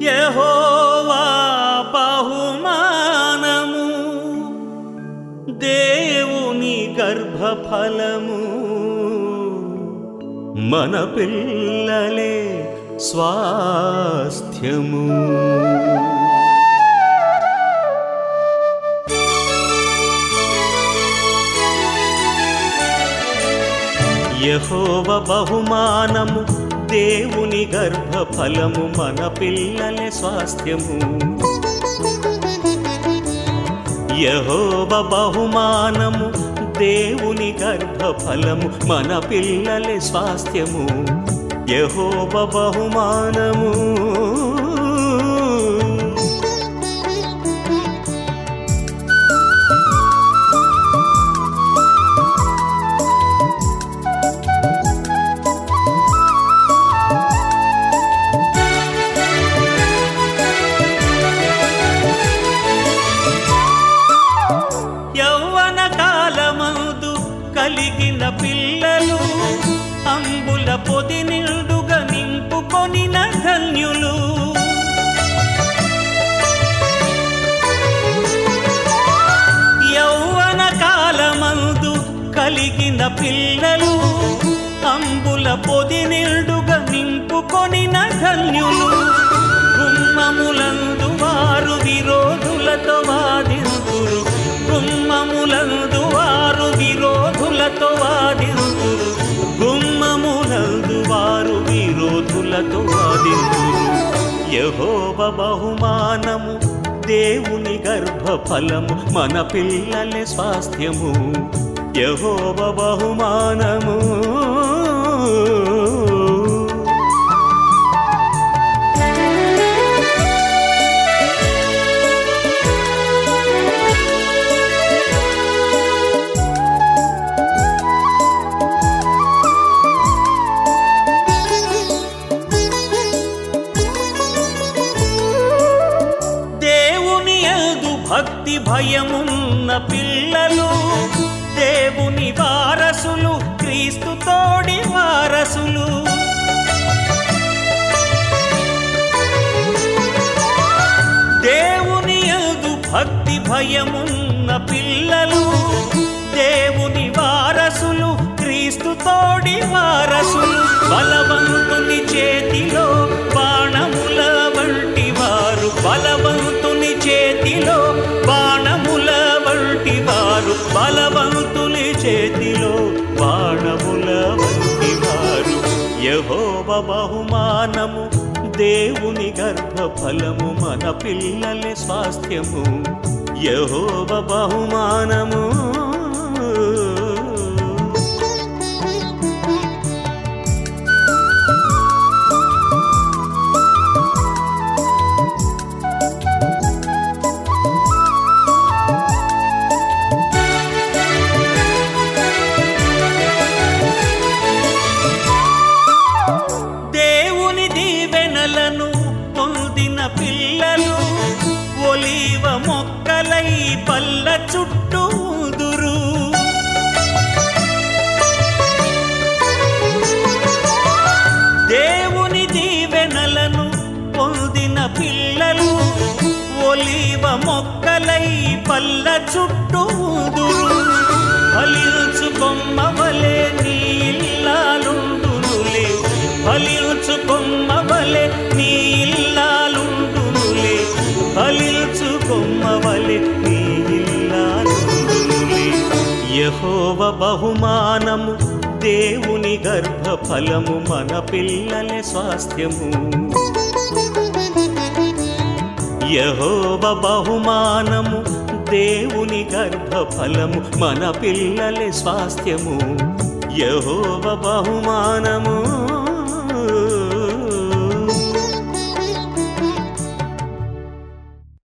యెహోవా బహుమానము దేవుని గర్భఫలము మన పిల్లలే స్వాస్థ్యము. యెహోవా బహుమానము దేవుని గర్భఫలము మన పిల్లలే స్వాస్థ్యము. యెహోవా బహుమానము దేవుని గర్భఫలము మన పిల్లలే స్వాస్థ్యము. యెహోవా బహుమానము కలిగిన పిల్లలు అంబుల పొది నిండుగా నింపుకొనిన ధన్యులు. యౌవన కాలమందు కలిగిన పిల్లలు అంబుల పొది నిండుగా నింపుకొనిన ధన్యులు. గుమ్మములందు వారు విరోధులతో వాదింతురు. గుమ్మములందు వారు విరోధులతో వాదింతురు. గుమ్మములందు వారు విరోధులతో వాదింతురు. యెహోవా బహుమానము దేవుని గర్భఫలము మన పిల్లలే స్వాస్థ్యము. యెహోవా బహుమానము భక్తి భయమున్న పిల్లలు దేవుని వారసులు, క్రీస్తు తోడి వారసులు. దేవుని యందు భక్తి భయమున్న పిల్లలు దేవుని వారసులు, క్రీస్తు తోడి వారసులు. బలవంతుని చేతిలో బాణముల వంటి వారు, బలవంతుని చేతిలో బాణముల వంటి వారు, బలవంతుని చేతిలో బాణముల వంటి వారు. యెహోవా బహుమానము దేవుని గర్భఫలము మన పిల్లలే స్వాస్థ్యము. యెహోవా బహుమానము పొందిన పిల్లలు ఒలీవ మొక్కలై పల్ల చుట్టూదురు. దేవుని దీవెనలను పొందిన పిల్లలు ఒలీవ మొక్కలై పల్ల చుట్టూదురు. ఫలించు కొమ్మ వలె నీ ఇల్లాలుండునులే, ఫలించు కొమ్మ వలె నీ ఇల్లాలుండునులే, ఫలించు కొమ్మ వలె నీ ఇల్లాలుండునులే. యెహోవా బహుమానము దేవుని గర్భఫలము మన పిల్లలే స్వాస్థ్యము. యెహోవా బహుమానము దేవుని గర్భఫలము మన పిల్లలే స్వాస్థ్యము. యెహోవా బహుమానము